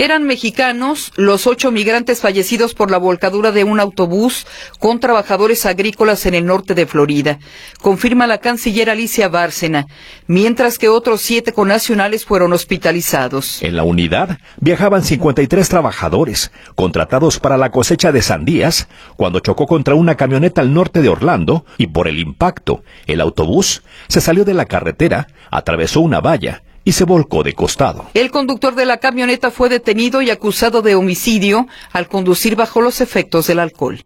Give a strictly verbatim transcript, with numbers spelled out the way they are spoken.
Eran mexicanos los ocho migrantes fallecidos por la volcadura de un autobús con trabajadores agrícolas en el norte de Florida, confirma la canciller Alicia Bárcena, mientras que otros siete connacionales fueron hospitalizados. En la unidad viajaban cincuenta y tres trabajadores, contratados para la cosecha de sandías, cuando chocó contra una camioneta al norte de Orlando y por el impacto, el autobús se salió de la carretera, atravesó una valla y se volcó de costado. El conductor de la camioneta fue detenido y acusado de homicidio al conducir bajo los efectos del alcohol.